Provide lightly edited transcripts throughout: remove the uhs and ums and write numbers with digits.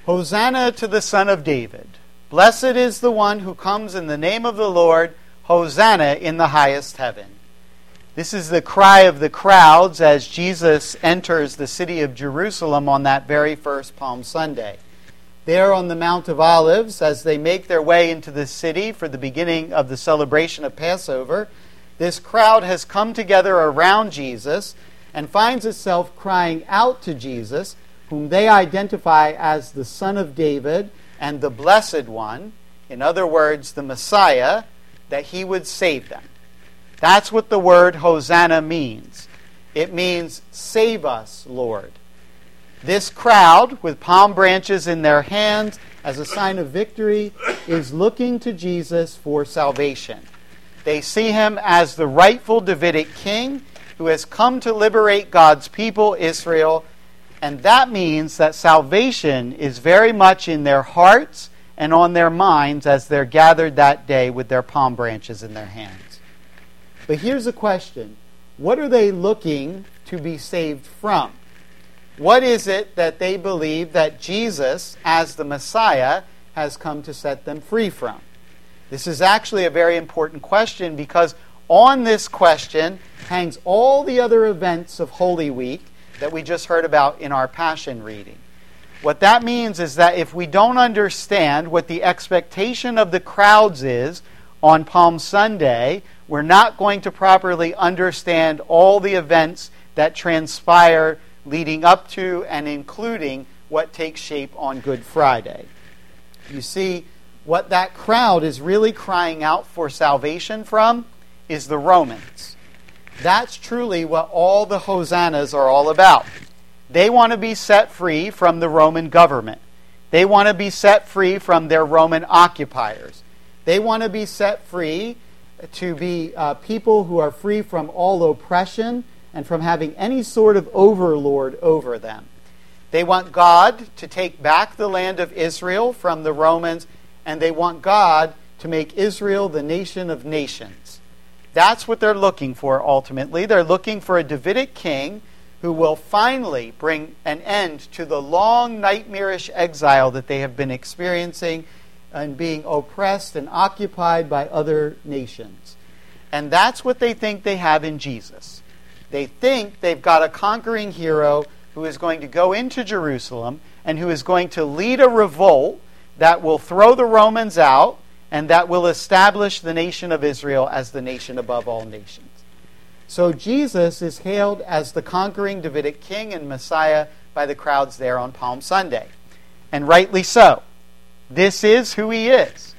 Hosanna to the Son of David. Blessed is the one who comes in the name of the Lord. Hosanna in the highest heaven. This is the cry of the crowds as Jesus enters the city of Jerusalem on that very first Palm Sunday. There on the Mount of Olives, as they make their way into the city for the beginning of the celebration of Passover, this crowd has come together around Jesus and finds itself crying out to Jesus, whom they identify as the Son of David and the Blessed One, in other words, the Messiah, that he would save them. That's what the word Hosanna means. It means, save us, Lord. This crowd, with palm branches in their hands as a sign of victory, is looking to Jesus for salvation. They see him as the rightful Davidic king who has come to liberate God's people, Israel, and that means that salvation is very much in their hearts and on their minds as they're gathered that day with their palm branches in their hands. But here's a question. What are they looking to be saved from? What is it that they believe that Jesus, as the Messiah, has come to set them free from? This is actually a very important question because on this question hangs all the other events of Holy Week that we just heard about in our Passion reading. What that means is that if we don't understand what the expectation of the crowds is on Palm Sunday, we're not going to properly understand all the events that transpire leading up to and including what takes shape on Good Friday. You see, what that crowd is really crying out for salvation from is the Romans. That's truly what all the hosannas are all about. They want to be set free from the Roman government. They want to be set free from their Roman occupiers. They want to be set free to be people who are free from all oppression and from having any sort of overlord over them. They want God to take back the land of Israel from the Romans, and they want God to make Israel the nation of nations. That's what they're looking for ultimately. They're looking for a Davidic king who will finally bring an end to the long, nightmarish exile that they have been experiencing and being oppressed and occupied by other nations. And that's what they think they have in Jesus. They think they've got a conquering hero who is going to go into Jerusalem and who is going to lead a revolt that will throw the Romans out and that will establish the nation of Israel as the nation above all nations. So Jesus is hailed as the conquering Davidic king and Messiah by the crowds there on Palm Sunday. And rightly so. This is who he is.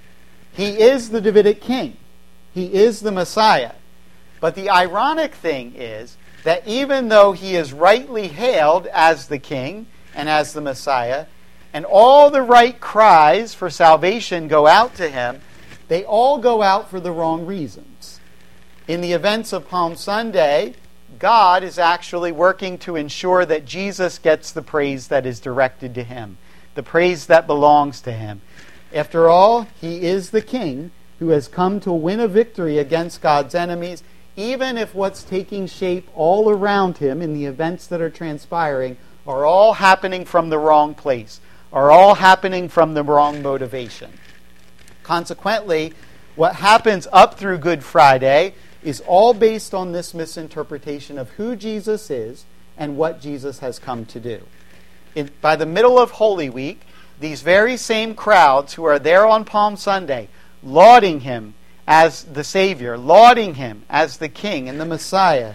He is the Davidic king. He is the Messiah. But the ironic thing is that even though he is rightly hailed as the king and as the Messiah, and all the right cries for salvation go out to him, they all go out for the wrong reasons. In the events of Palm Sunday, God is actually working to ensure that Jesus gets the praise that is directed to him, the praise that belongs to him. After all, he is the king who has come to win a victory against God's enemies, even if what's taking shape all around him in the events that are transpiring are all happening from the wrong place, are all happening from the wrong motivation. Consequently, what happens up through Good Friday is all based on this misinterpretation of who Jesus is and what Jesus has come to do. By the middle of Holy Week, these very same crowds who are there on Palm Sunday, lauding him as the Savior, lauding him as the King and the Messiah,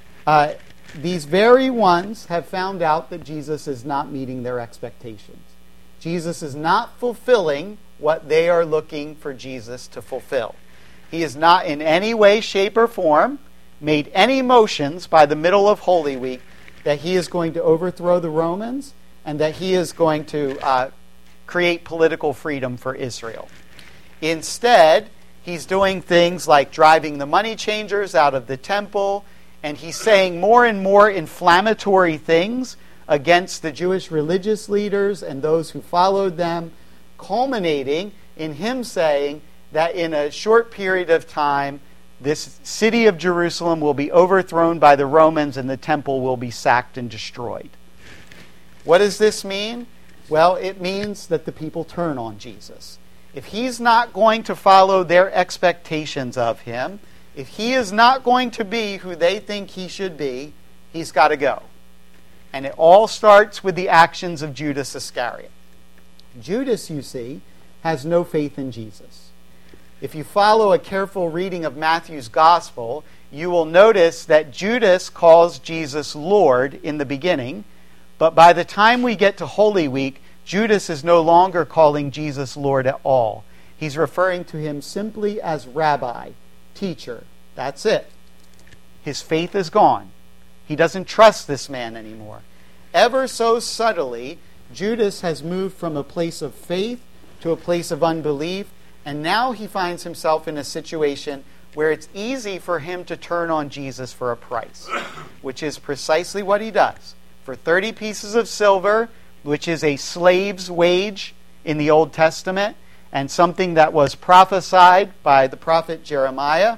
these very ones have found out that Jesus is not meeting their expectations. Jesus is not fulfilling what they are looking for Jesus to fulfill. He is not in any way, shape, or form made any motions by the middle of Holy Week that he is going to overthrow the Romans and that he is going to create political freedom for Israel. Instead, he's doing things like driving the money changers out of the temple, and he's saying more and more inflammatory things against the Jewish religious leaders and those who followed them, culminating in him saying that in a short period of time, this city of Jerusalem will be overthrown by the Romans and the temple will be sacked and destroyed. What does this mean? Well, it means that the people turn on Jesus. If he's not going to follow their expectations of him, if he is not going to be who they think he should be, he's got to go. And it all starts with the actions of Judas Iscariot. Judas, you see, has no faith in Jesus. If you follow a careful reading of Matthew's gospel, you will notice that Judas calls Jesus Lord in the beginning, but by the time we get to Holy Week, Judas is no longer calling Jesus Lord at all. He's referring to him simply as Rabbi, teacher. That's it. His faith is gone. He doesn't trust this man anymore. Ever so subtly, Judas has moved from a place of faith to a place of unbelief, and now he finds himself in a situation where it's easy for him to turn on Jesus for a price, which is precisely what he does. For 30 pieces of silver, which is a slave's wage in the Old Testament, and something that was prophesied by the prophet Jeremiah,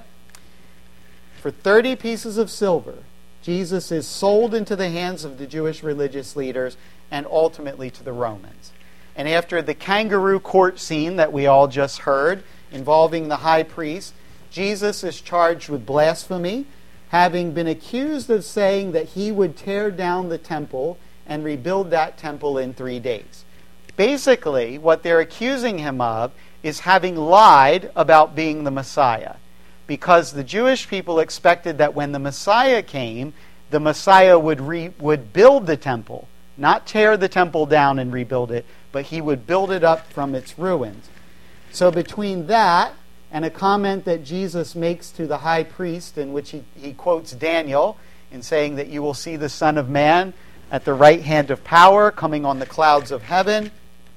for 30 pieces of silver, Jesus is sold into the hands of the Jewish religious leaders and ultimately to the Romans. And after the kangaroo court scene that we all just heard involving the high priest, Jesus is charged with blasphemy, having been accused of saying that he would tear down the temple and rebuild that temple in 3 days. Basically, what they're accusing him of is having lied about being the Messiah, because the Jewish people expected that when the Messiah came, the Messiah would build the temple, not tear the temple down and rebuild it, but he would build it up from its ruins. So between that and a comment that Jesus makes to the high priest, in which he quotes Daniel in saying that you will see the Son of Man at the right hand of power coming on the clouds of heaven,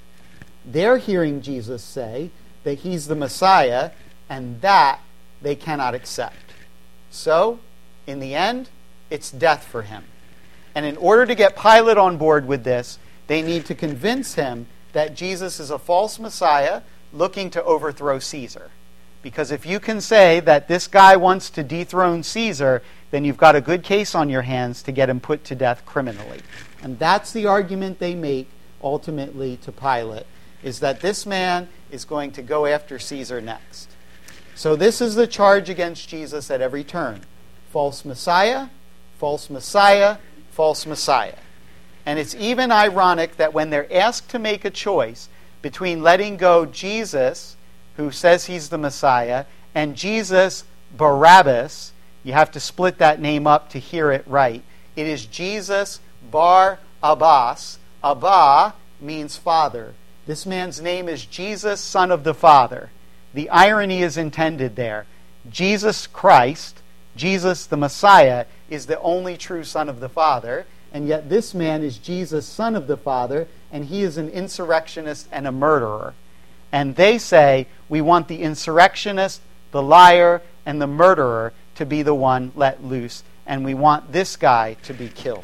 they're hearing Jesus say that he's the Messiah, and that they cannot accept. So, in the end, it's death for him. And in order to get Pilate on board with this, they need to convince him that Jesus is a false Messiah looking to overthrow Caesar. Because if you can say that this guy wants to dethrone Caesar, then you've got a good case on your hands to get him put to death criminally. And that's the argument they make ultimately to Pilate, is that this man is going to go after Caesar next. So this is the charge against Jesus at every turn. False Messiah, false Messiah, false Messiah. And it's even ironic that when they're asked to make a choice between letting go Jesus, who says he's the Messiah, and Jesus Barabbas, you have to split that name up to hear it right. It is Jesus Bar Abbas. Abba means father. This man's name is Jesus, son of the Father. The irony is intended there. Jesus Christ, Jesus the Messiah, is the only true Son of the Father, and yet this man is Jesus, son of the Father, and he is an insurrectionist and a murderer. And they say, we want the insurrectionist, the liar, and the murderer to be the one let loose, and we want this guy to be killed.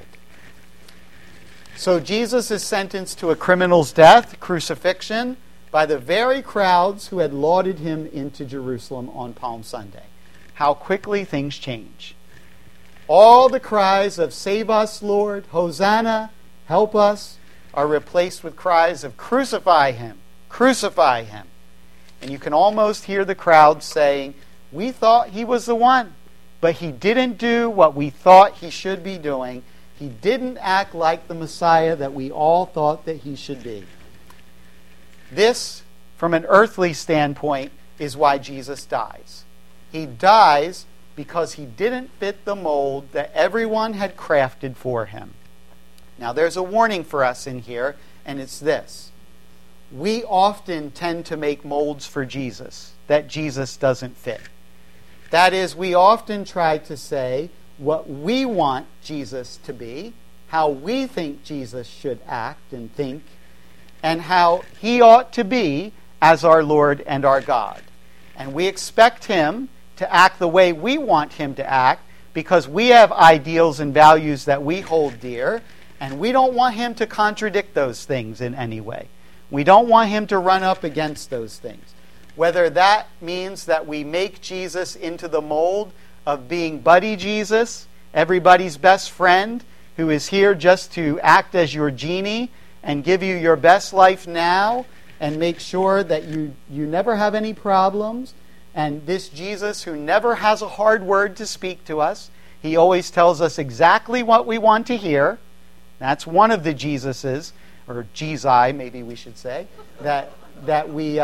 So Jesus is sentenced to a criminal's death, crucifixion, by the very crowds who had lauded him into Jerusalem on Palm Sunday. How quickly things change. All the cries of "Save us, Lord," "Hosanna," "Help us," are replaced with cries of "Crucify him, crucify him." And you can almost hear the crowd saying, "We thought he was the one, but he didn't do what we thought he should be doing. He didn't act like the Messiah that we all thought that he should be." This, from an earthly standpoint, is why Jesus dies. He dies because he didn't fit the mold that everyone had crafted for him. Now, there's a warning for us in here, and it's this. We often tend to make molds for Jesus that Jesus doesn't fit. That is, we often try to say what we want Jesus to be, how we think Jesus should act and think, and how he ought to be as our Lord and our God. And we expect him to act the way we want him to act because we have ideals and values that we hold dear, and we don't want him to contradict those things in any way. We don't want him to run up against those things. Whether that means that we make Jesus into the mold of being buddy Jesus, everybody's best friend, who is here just to act as your genie and give you your best life now and make sure that you never have any problems. And this Jesus who never has a hard word to speak to us, he always tells us exactly what we want to hear. That's one of the Jesuses, or Jesi, maybe we should say, that we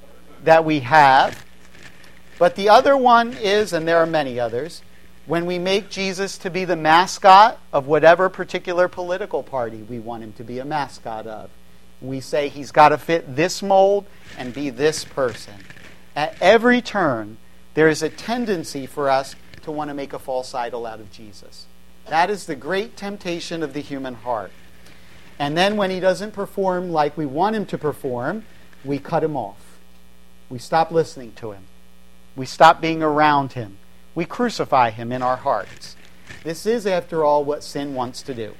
have. But the other one is, and there are many others, when we make Jesus to be the mascot of whatever particular political party we want him to be a mascot of. We say he's got to fit this mold and be this person. At every turn, there is a tendency for us to want to make a false idol out of Jesus. That is the great temptation of the human heart. And then when he doesn't perform like we want him to perform, we cut him off. We stop listening to him. We stop being around him. We crucify him in our hearts. This is, after all, what sin wants to do.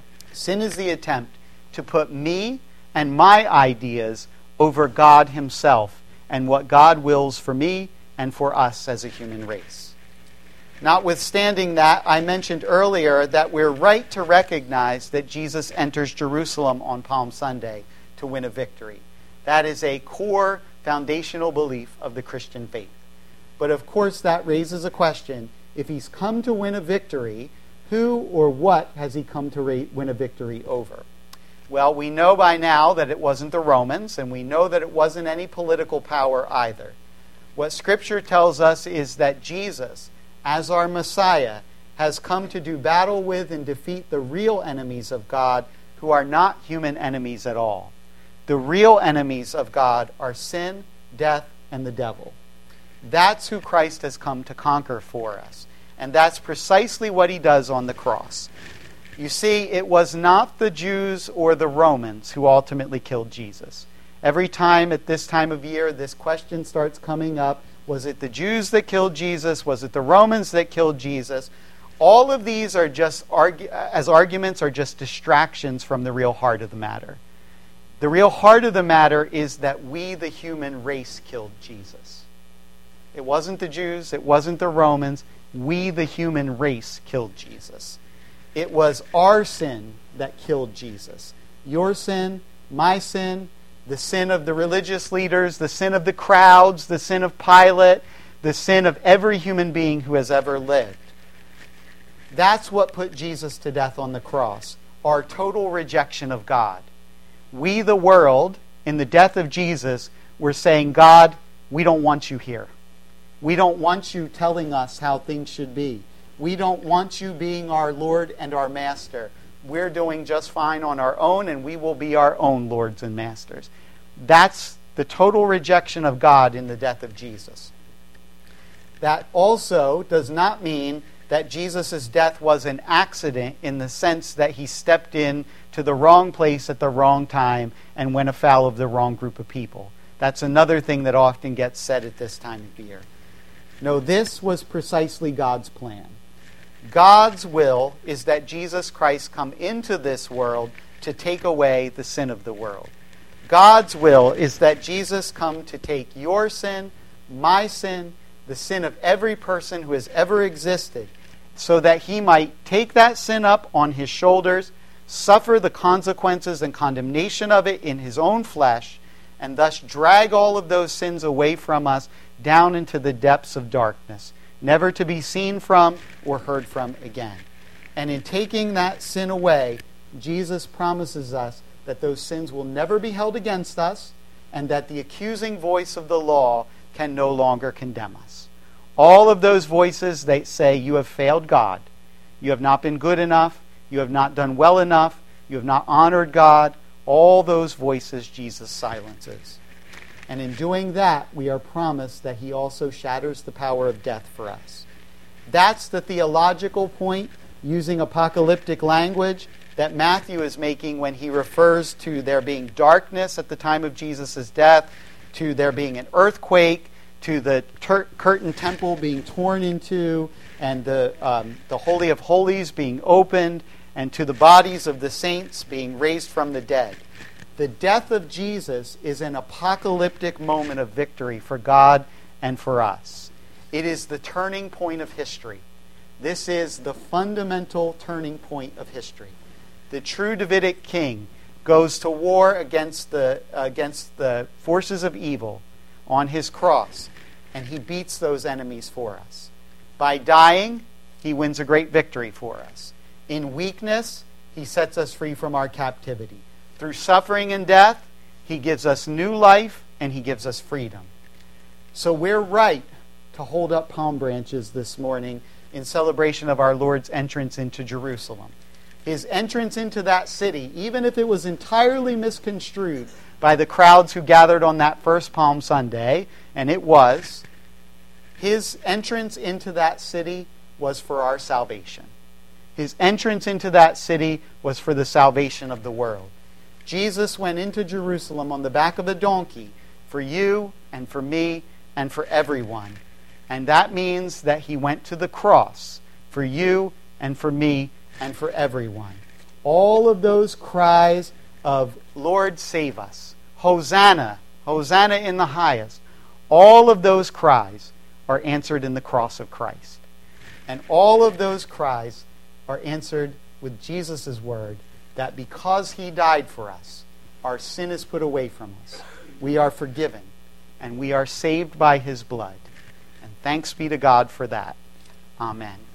Sin is the attempt to put me and my ideas over God himself and what God wills for me and for us as a human race. Notwithstanding that, I mentioned earlier that we're right to recognize that Jesus enters Jerusalem on Palm Sunday to win a victory. That is a core foundational belief of the Christian faith. But of course that raises a question. If he's come to win a victory, who or what has he come to win a victory over? Well, we know by now that it wasn't the Romans, and we know that it wasn't any political power either. What Scripture tells us is that Jesus, as our Messiah, has come to do battle with and defeat the real enemies of God, who are not human enemies at all. The real enemies of God are sin, death, and the devil. That's who Christ has come to conquer for us. And that's precisely what he does on the cross. You see, it was not the Jews or the Romans who ultimately killed Jesus. Every time at this time of year, this question starts coming up. Was it the Jews that killed Jesus? Was it the Romans that killed Jesus? All of these are just arguments are just distractions from the real heart of the matter. The real heart of the matter is that we, the human race, killed Jesus. It wasn't the Jews. It wasn't the Romans. We, the human race, killed Jesus. It was our sin that killed Jesus. Your sin, my sin, the sin of the religious leaders, the sin of the crowds, the sin of Pilate, the sin of every human being who has ever lived. That's what put Jesus to death on the cross, our total rejection of God. We, the world, in the death of Jesus, were saying, God, we don't want you here. We don't want you telling us how things should be. We don't want you being our Lord and our Master. We're doing just fine on our own, and we will be our own lords and masters. That's the total rejection of God in the death of Jesus. That also does not mean that Jesus' death was an accident in the sense that he stepped in to the wrong place at the wrong time and went afoul of the wrong group of people. That's another thing that often gets said at this time of year. No, this was precisely God's plan. God's will is that Jesus Christ come into this world to take away the sin of the world. God's will is that Jesus come to take your sin, my sin, the sin of every person who has ever existed, so that he might take that sin up on his shoulders, suffer the consequences and condemnation of it in his own flesh, and thus drag all of those sins away from us down into the depths of darkness, never to be seen from or heard from again. And in taking that sin away, Jesus promises us that those sins will never be held against us, and that the accusing voice of the law can no longer condemn us. All of those voices, they say, you have failed God. You have not been good enough. You have not done well enough. You have not honored God. All those voices Jesus silences. And in doing that, we are promised that he also shatters the power of death for us. That's the theological point, using apocalyptic language, that Matthew is making when he refers to there being darkness at the time of Jesus' death, to there being an earthquake, to the curtain temple being torn into, and the Holy of Holies being opened, and to the bodies of the saints being raised from the dead. The death of Jesus is an apocalyptic moment of victory for God and for us. It is the turning point of history. This is the fundamental turning point of history. The true Davidic king, goes to war against the forces of evil on his cross, and he beats those enemies for us. By dying, he wins a great victory for us. In weakness, he sets us free from our captivity. Through suffering and death, he gives us new life and he gives us freedom. So we're right to hold up palm branches this morning in celebration of our Lord's entrance into Jerusalem. His entrance into that city, even if it was entirely misconstrued by the crowds who gathered on that first Palm Sunday, and it was, his entrance into that city was for our salvation. His entrance into that city was for the salvation of the world. Jesus went into Jerusalem on the back of a donkey for you and for me and for everyone. And that means that he went to the cross for you and for me and for everyone. All of those cries of, Lord, save us, Hosanna, Hosanna in the highest, all of those cries are answered in the cross of Christ. And all of those cries are answered with Jesus' word that because he died for us, our sin is put away from us. We are forgiven, and we are saved by his blood. And thanks be to God for that. Amen.